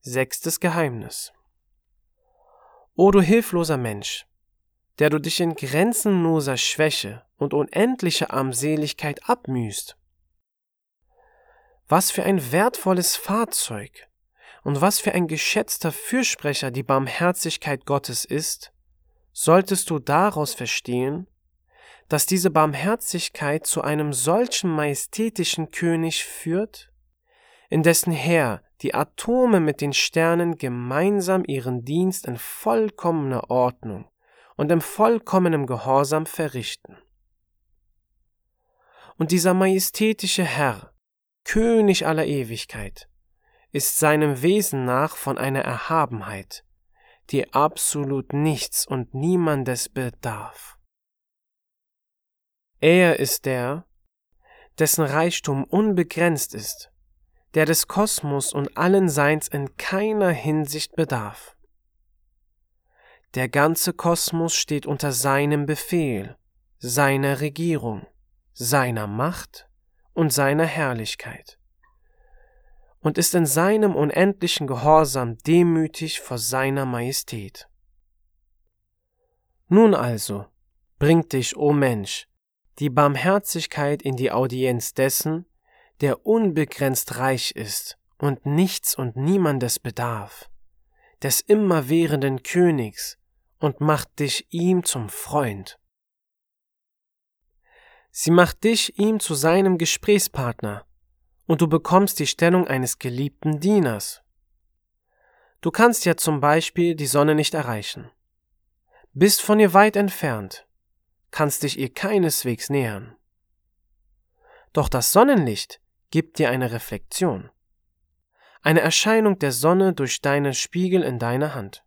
Sechstes Geheimnis. O du hilfloser Mensch, der du dich in grenzenloser Schwäche und unendlicher Armseligkeit abmühst. Was für ein wertvolles Fahrzeug und was für ein geschätzter Fürsprecher die Barmherzigkeit Gottes ist, solltest du daraus verstehen, dass diese Barmherzigkeit zu einem solchen majestätischen König führt, in dessen Heer die Atome mit den Sternen gemeinsam ihren Dienst in vollkommener Ordnung und in vollkommenem Gehorsam verrichten. Und dieser majestätische Herr, König aller Ewigkeit, ist seinem Wesen nach von einer Erhabenheit, die absolut nichts und niemandes bedarf. Er ist der, dessen Reichtum unbegrenzt ist, der des Kosmos und allen Seins in keiner Hinsicht bedarf. Der ganze Kosmos steht unter seinem Befehl, seiner Regierung, seiner Macht und seiner Herrlichkeit und ist in seinem unendlichen Gehorsam demütig vor seiner Majestät. Nun also, bringt dich, o Mensch, die Barmherzigkeit in die Audienz dessen, der unbegrenzt reich ist und nichts und niemandes bedarf, des immerwährenden Königs, und macht dich ihm zum Freund. Sie macht dich ihm zu seinem Gesprächspartner, und du bekommst die Stellung eines geliebten Dieners. Du kannst ja zum Beispiel die Sonne nicht erreichen, bist von ihr weit entfernt, kannst dich ihr keineswegs nähern. Doch das Sonnenlicht gibt dir eine Reflexion, eine Erscheinung der Sonne durch deinen Spiegel in deiner Hand.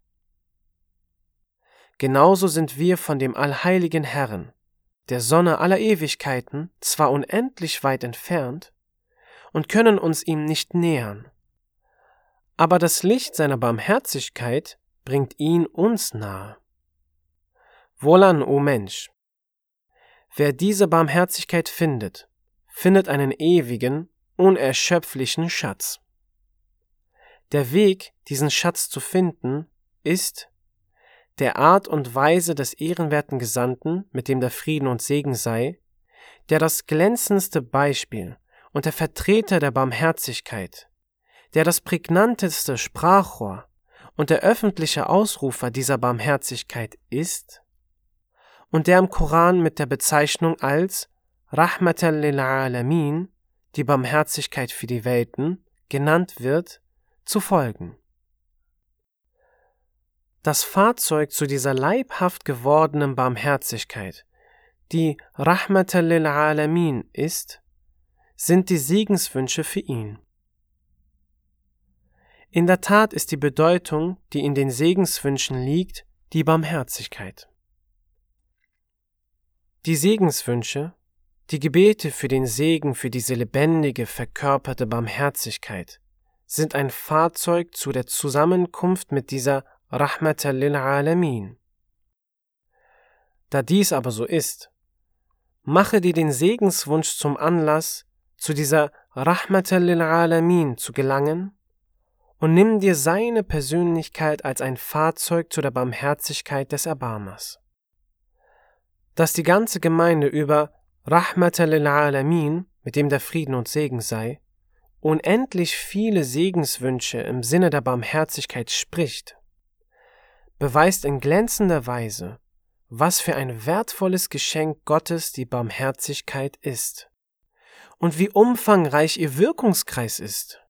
Genauso sind wir von dem allheiligen Herrn, der Sonne aller Ewigkeiten, zwar unendlich weit entfernt und können uns ihm nicht nähern, aber das Licht seiner Barmherzigkeit bringt ihn uns nahe. Wohlan, o Mensch! Wer diese Barmherzigkeit findet, findet einen ewigen, unerschöpflichen Schatz. Der Weg, diesen Schatz zu finden, ist der Art und Weise des ehrenwerten Gesandten, mit dem der Frieden und Segen sei, der das glänzendste Beispiel und der Vertreter der Barmherzigkeit, der das prägnanteste Sprachrohr und der öffentliche Ausrufer dieser Barmherzigkeit ist und der im Koran mit der Bezeichnung als Rahmatan lil Alamin, die Barmherzigkeit für die Welten, genannt wird, zu folgen. Das Fahrzeug zu dieser leibhaft gewordenen Barmherzigkeit, die Rahmatan lil Alamin ist, sind die Segenswünsche für ihn. In der Tat ist die Bedeutung, die in den Segenswünschen liegt, die Barmherzigkeit. Die Segenswünsche, die Gebete für den Segen für diese lebendige, verkörperte Barmherzigkeit, sind ein Fahrzeug zu der Zusammenkunft mit dieser Rahmatan lil Alamin. Da dies aber so ist, mache dir den Segenswunsch zum Anlass, zu dieser Rahmatan lil Alamin zu gelangen und nimm dir seine Persönlichkeit als ein Fahrzeug zu der Barmherzigkeit des Erbarmers. Dass die ganze Gemeinde über Rahmatan lil Alamin, mit dem der Frieden und Segen sei, unendlich viele Segenswünsche im Sinne der Barmherzigkeit spricht, beweist in glänzender Weise, was für ein wertvolles Geschenk Gottes die Barmherzigkeit ist und wie umfangreich ihr Wirkungskreis ist.